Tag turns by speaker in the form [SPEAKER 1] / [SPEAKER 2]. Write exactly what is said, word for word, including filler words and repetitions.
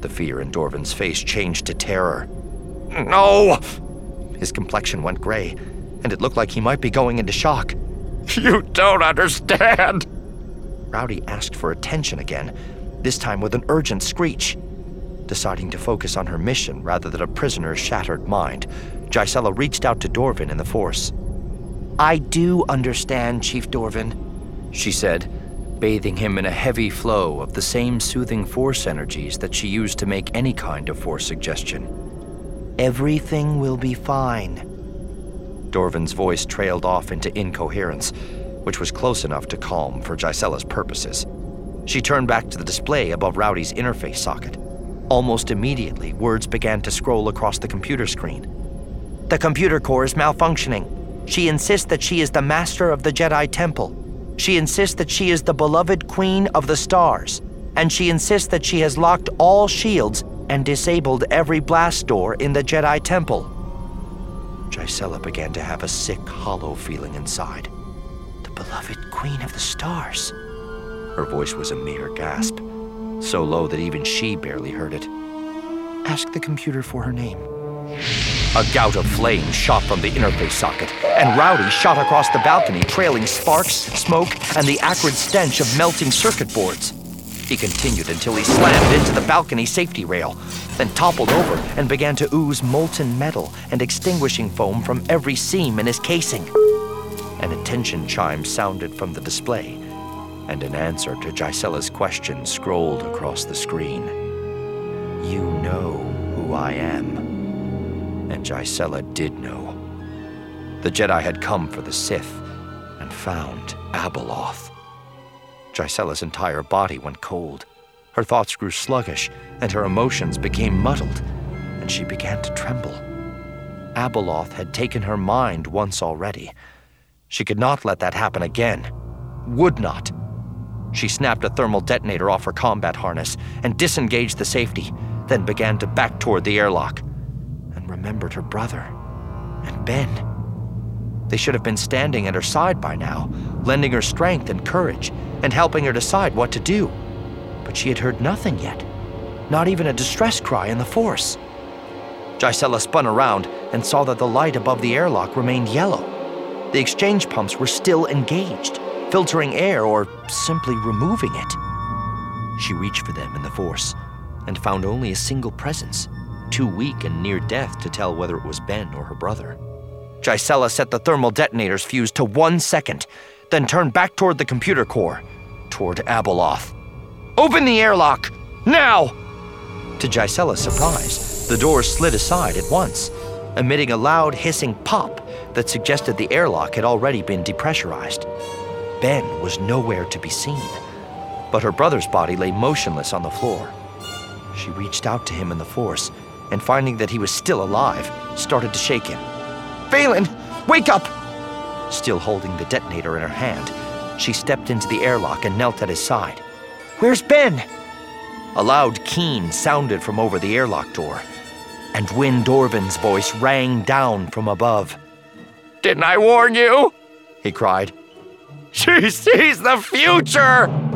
[SPEAKER 1] The fear in Dorvin's face changed to terror. "No!" His complexion went gray, and it looked like he might be going into shock. "You don't understand!" Rowdy asked for attention again, this time with an urgent screech. Deciding to focus on her mission rather than a prisoner's shattered mind, Gisela reached out to Dorvin in the Force. "I do understand, Chief Dorvin," she said, bathing him in a heavy flow of the same soothing Force energies that she used to make any kind of Force suggestion. "Everything will be fine." Dorvin's voice trailed off into incoherence, which was close enough to calm for Gisela's purposes. She turned back to the display above Rowdy's interface socket. Almost immediately, words began to scroll across the computer screen. "The computer core is malfunctioning. She insists that she is the master of the Jedi Temple. She insists that she is the beloved Queen of the Stars. And she insists that she has locked all shields and disabled every blast door in the Jedi Temple." Gisela began to have a sick, hollow feeling inside. The beloved Queen of the Stars. Her voice was a mere gasp, so low that even she barely heard it. "Ask the computer for her name." A gout of flame shot from the interface socket, and Rowdy shot across the balcony, trailing sparks, smoke, and the acrid stench of melting circuit boards. He continued until he slammed into the balcony safety rail, then toppled over and began to ooze molten metal and extinguishing foam from every seam in his casing. An attention chime sounded from the display, and an answer to Gisela's question scrolled across the screen. "You know who I am." And Gisela did know. The Jedi had come for the Sith and found Abeloth. Gisela's entire body went cold. Her thoughts grew sluggish, and her emotions became muddled, and she began to tremble. Abeloth had taken her mind once already. She could not let that happen again. Would not. She snapped a thermal detonator off her combat harness and disengaged the safety, then began to back toward the airlock, and remembered her brother and Ben. They should have been standing at her side by now, lending her strength and courage, and helping her decide what to do. But she had heard nothing yet, not even a distress cry in the Force. Gisela spun around and saw that the light above the airlock remained yellow. The exchange pumps were still engaged, filtering air or simply removing it. She reached for them in the Force and found only a single presence, too weak and near death to tell whether it was Ben or her brother. Gisela set the thermal detonator's fuse to one second, then turned back toward the computer core, toward Abeloth. "Open the airlock! Now!" To Gisela's surprise, the door slid aside at once, emitting a loud hissing pop that suggested the airlock had already been depressurized. Ben was nowhere to be seen, but her brother's body lay motionless on the floor. She reached out to him in the Force, and finding that he was still alive, started to shake him. "Vaylin, wake up!" Still holding the detonator in her hand, she stepped into the airlock and knelt at his side. "Where's Ben?" A loud keen sounded from over the airlock door, and Wynn Dorvin's voice rang down from above. "Didn't I warn you?" he cried. "She sees the future!"